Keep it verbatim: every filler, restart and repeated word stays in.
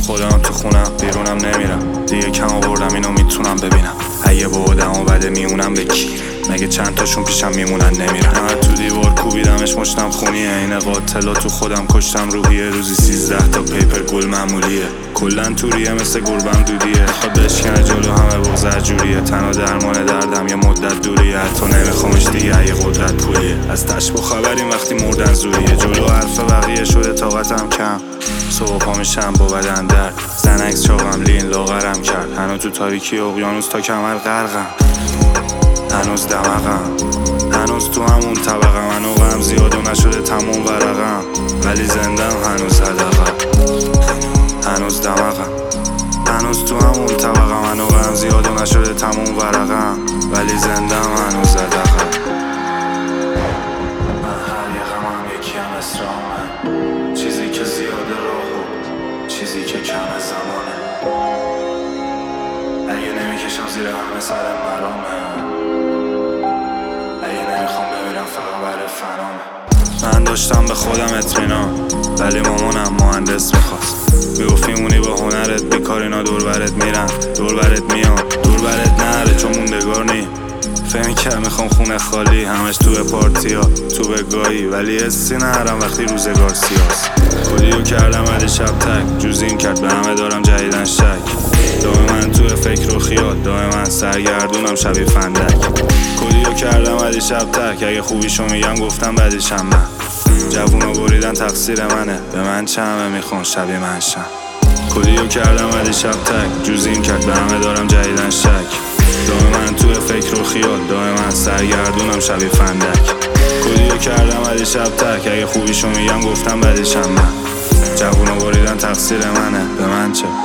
خودم تو خونم بیرونم نمیرم، دیگه کم آوردم اینو میتونم ببینم. اگه با آدم و بده میمونم به کی؟ مگه چند تاشون پیشم میمونن نمیرن؟ من تو دیوار کوبیدمش مشتم خونیه، این قاتلا تو خودم کشتم روحیه. روزی سیزده تا پیپر گل معمولیه، کلن توریه مثل گربم دودیه. خود بشکنه جلو همه بغض جوریه، تنها درمان دردم یه مدت دوریه. حتی نمیخوامش دیگه اگه قدرت پولیه، از تشبه خبریم وقتی مردن زوریه. جلو حرف بقیه شده طاقتم کم، صبح پا میشم با بدن درد. زنکس چاقم لین لاغرم کرد، هنوز تو تاریکی اقیانوس تا کمر غرقم. هنوز دمقم، هنوز تو همون طبقم. هنوزم زیاد و نشده تموم ورقم، ولی زندم هنوز حدقم. هنوز دمقم، هنوز تو همون طبقم. هنوزم زیاد و نشده تموم ورقم، ولی زندم هنوز حدقم. من هر یه غمم یکیم اسرامه، چیزی که زیاد راه و چیزی که کم زمانه. اگه نمیکشم زیر همه سر مرامه، اگه نمیخوام بمیرم فقط برای فنامه. من داشتم به خودم اطمینان، ولی مامانم مهندس میخواست. میگفت میمونی با هنرت بیکار، اینا دور برت میرن دور برت میان، دور برت نره چون موندگار نی. فهمی که میخوام خونه خالی، همش تو پارتیا تو بگاهی، ولی حسی نرم وقتی روزگار سیاست. کلیو کردم علی شب تک، جوزیم کرد به همه دارم جدیدن شک. دائم من تو فکر و خیال، دائم من سرگردونم شبیه فندک. کلیو کردم علی شب تک، اگه خوبیشو میگم گفتم بدیشم من. جوونا بریدن تقصیر منه، به من چه همه میخوان شبیه من شم. کلیو کردم علی شب تک، جوزیم کرد به همه دارم جدیدن شک. دائم من تو فکر و خیال، دائم من سرگردونم شبیه فندک. کلیو کردم علی شب تک، اگه خوبیشو میگم گفتم بدیشم من. جوونا بریدن تقصیر منه، به من چه؟